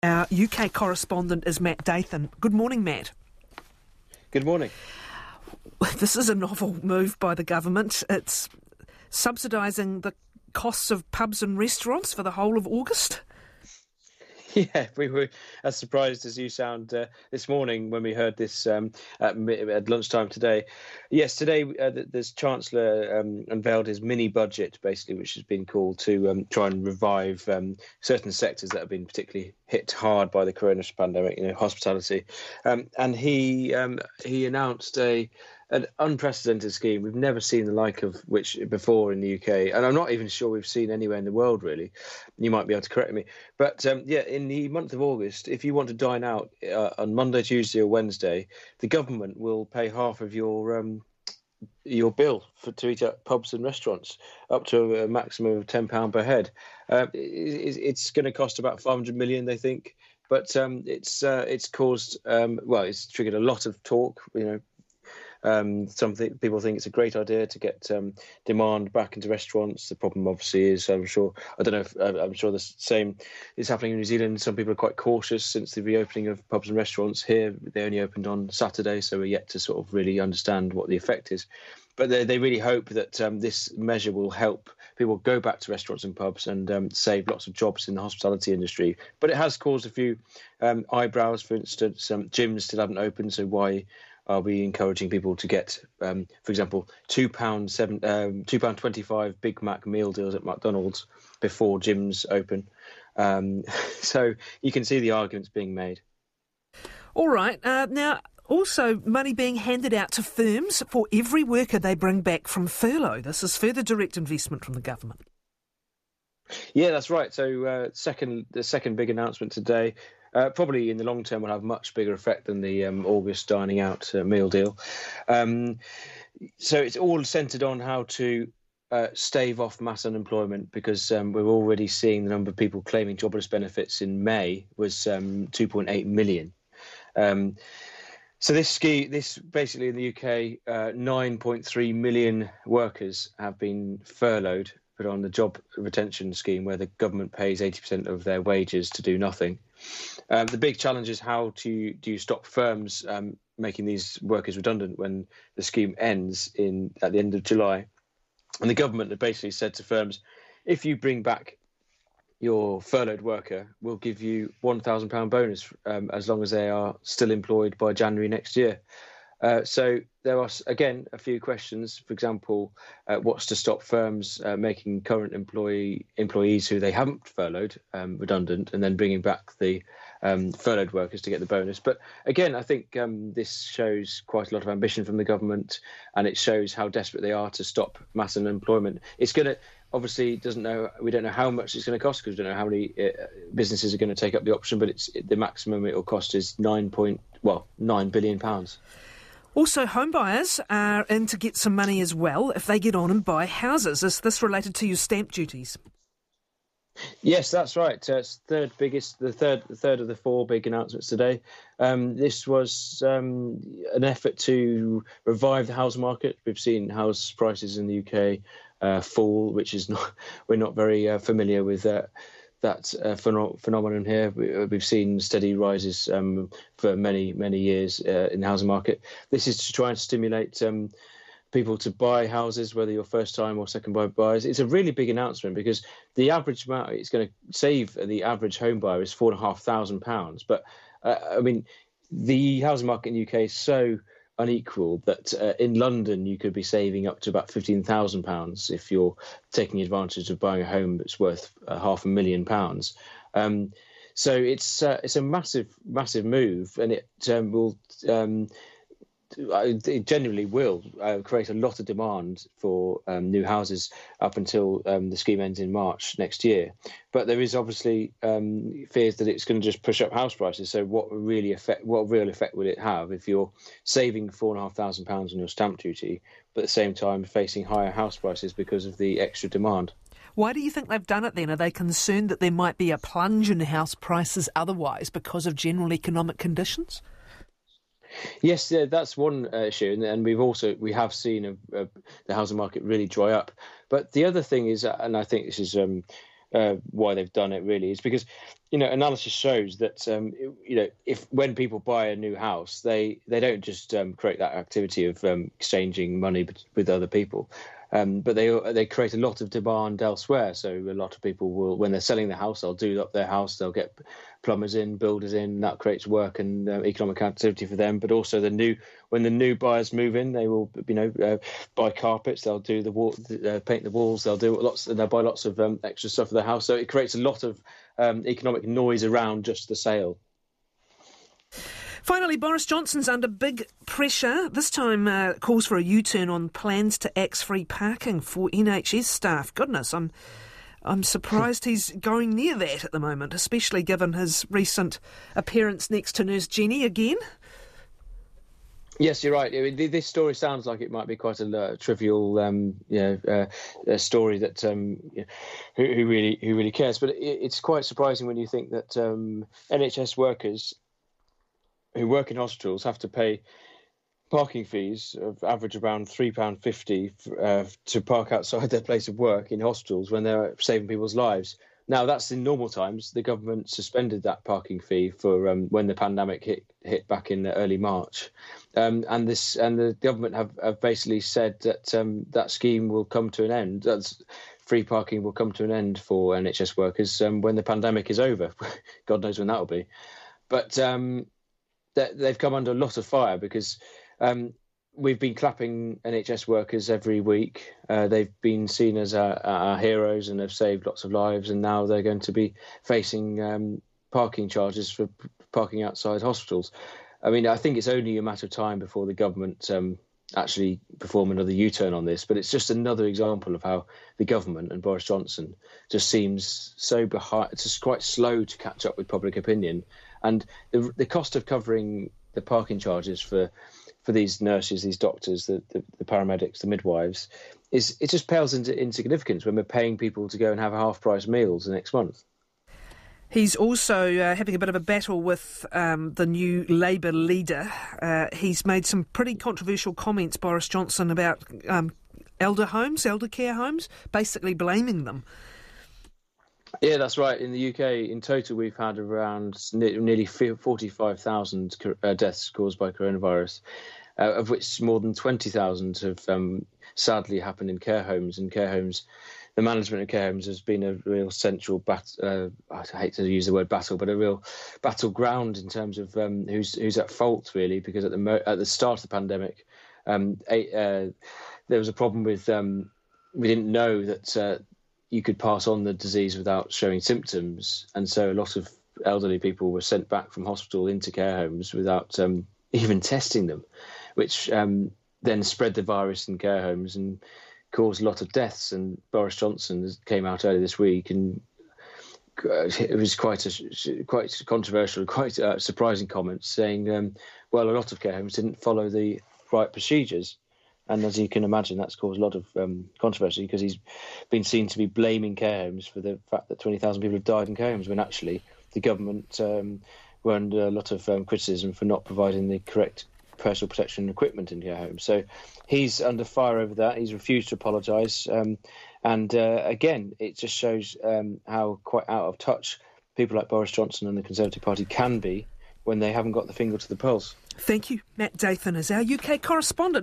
Our UK correspondent is Matt Dathan. Good morning, Matt. Good morning. This is a novel move by the government. It's subsidising the costs of pubs and restaurants for the whole of August. Yeah, we were as surprised as you sound this morning when we heard this at lunchtime today. Yes, today this Chancellor unveiled his mini budget, basically, which has been called to try and revive certain sectors that have been particularly hit hard by the coronavirus pandemic, hospitality. And he announced an unprecedented scheme. We've never seen the like of which before in the UK, and I'm not even sure we've seen anywhere in the world, really. You might be able to correct me. But in the month of August, if you want to dine out on Monday, Tuesday or Wednesday, the government will pay half of your bill to eat at pubs and restaurants, up to a maximum of £10 per head. It's going to cost about 500 million, they think. But it's caused, it's triggered a lot of talk, people think it's a great idea to get demand back into restaurants. The problem, obviously, is I'm sure the same is happening in New Zealand. Some people are quite cautious since the reopening of pubs and restaurants. Here, they only opened on Saturday, so we're yet to sort of really understand what the effect is. But they really hope that this measure will help people go back to restaurants and pubs and save lots of jobs in the hospitality industry. But it has caused a few eyebrows. For instance, gyms still haven't opened, so why are we encouraging people to get, for example, £2.25 Big Mac meal deals at McDonald's before gyms open? So you can see the arguments being made. All right. Now, also money being handed out to firms for every worker they bring back from furlough. This is further direct investment from the government. Yeah, that's right. So the second big announcement today. Probably in the long term will have much bigger effect than the August dining out meal deal. So it's all centred on how to stave off mass unemployment, because we're already seeing the number of people claiming jobless benefits in May was 2.8 million. So this basically in the UK, 9.3 million workers have been furloughed, put on the job retention scheme where the government pays 80% of their wages to do nothing. The big challenge is how do you stop firms making these workers redundant when the scheme ends at the end of July. And the government had basically said to firms, if you bring back your furloughed worker, we'll give you £1,000 bonus as long as they are still employed by January next year. So there are, again, a few questions. For example, what's to stop firms making current employees who they haven't furloughed redundant and then bringing back the furloughed workers to get the bonus? But again, I think this shows quite a lot of ambition from the government, and it shows how desperate they are to stop mass unemployment. It's going to obviously we don't know how much it's going to cost, because we don't know how many businesses are going to take up the option. But the maximum it will cost is £9 billion. Also, home buyers are in to get some money as well if they get on and buy houses. Is this related to your stamp duties? Yes, that's right. It's the third of the four big announcements today. This was an effort to revive the house market. We've seen house prices in the UK fall, which is we're not very familiar with that phenomenon here. We've seen steady rises for many, many years in the housing market. This is to try and stimulate people to buy houses, whether you're first-time or second-time buyers. It's a really big announcement because the average amount it's going to save the average home buyer is £4,500. But, the housing market in the UK is so unequal that in London you could be saving up to about £15,000 if you're taking advantage of buying a home that's worth £500,000. So it's a massive move, and it will it genuinely will create a lot of demand for new houses up until the scheme ends in March next year. But there is obviously fears that it's going to just push up house prices. So what real effect will it have if you're saving £4,500 on your stamp duty, but at the same time facing higher house prices because of the extra demand? Why do you think they've done it then? Are they concerned that there might be a plunge in house prices otherwise because of general economic conditions? Yes, that's one issue, and we have seen the housing market really dry up. But the other thing is, and I think this is why they've done it. Really, is because analysis shows that if when people buy a new house, they don't just create that activity of exchanging money with other people. But they create a lot of demand elsewhere. So a lot of people will, when they're selling the house, they'll do up their house. They'll get plumbers in, builders in. That creates work and economic activity for them. But also when the new buyers move in, they will buy carpets. They'll do the wall, paint the walls. They'll do lots. They'll buy lots of extra stuff for the house. So it creates a lot of economic noise around just the sale. Finally, Boris Johnson's under big pressure. This time calls for a U-turn on plans to axe free parking for NHS staff. Goodness, I'm surprised he's going near that at the moment, especially given his recent appearance next to Nurse Jenny again. Yes, you're right. This story sounds like it might be quite a trivial, a story that who really cares. But it's quite surprising when you think that NHS workers who work in hospitals have to pay parking fees of average around £3.50 to park outside their place of work in hospitals when they're saving people's lives. Now, that's in normal times. The government suspended that parking fee for when the pandemic hit back in early March. And the government have basically said that that scheme will come to an end. That's free parking will come to an end for NHS workers when the pandemic is over. God knows when that will be. But they've come under a lot of fire because we've been clapping NHS workers every week. They've been seen as our heroes and have saved lots of lives, and now they're going to be facing parking charges for parking outside hospitals. I mean, I think it's only a matter of time before the government actually perform another U-turn on this, but it's just another example of how the government and Boris Johnson just seems so behind. It's just quite slow to catch up with public opinion. And the cost of covering the parking charges for these nurses, these doctors, the paramedics, the midwives, it just pales into insignificance when we're paying people to go and have half-price meals the next month. He's also having a bit of a battle with the new Labour leader. He's made some pretty controversial comments, Boris Johnson, about elder care homes, basically blaming them. Yeah, that's right. In the UK, in total, we've had around nearly 45,000 deaths caused by coronavirus, of which more than 20,000 have sadly happened in care homes. And care homes, the management of care homes has been a real central I hate to use the word battle, but a real battleground in terms of who's at fault, really, because at the start of the pandemic, there was a problem with we didn't know that you could pass on the disease without showing symptoms. And so a lot of elderly people were sent back from hospital into care homes without even testing them, which then spread the virus in care homes and caused a lot of deaths. And Boris Johnson came out earlier this week, and it was quite controversial, quite surprising comments saying, well, a lot of care homes didn't follow the right procedures. And as you can imagine, that's caused a lot of controversy because he's been seen to be blaming care homes for the fact that 20,000 people have died in care homes, when actually the government were under a lot of criticism for not providing the correct personal protection equipment in care homes. So he's under fire over that. He's refused to apologise. And again, it just shows how quite out of touch people like Boris Johnson and the Conservative Party can be when they haven't got the finger to the pulse. Thank you. Matt Dathan is our UK correspondent.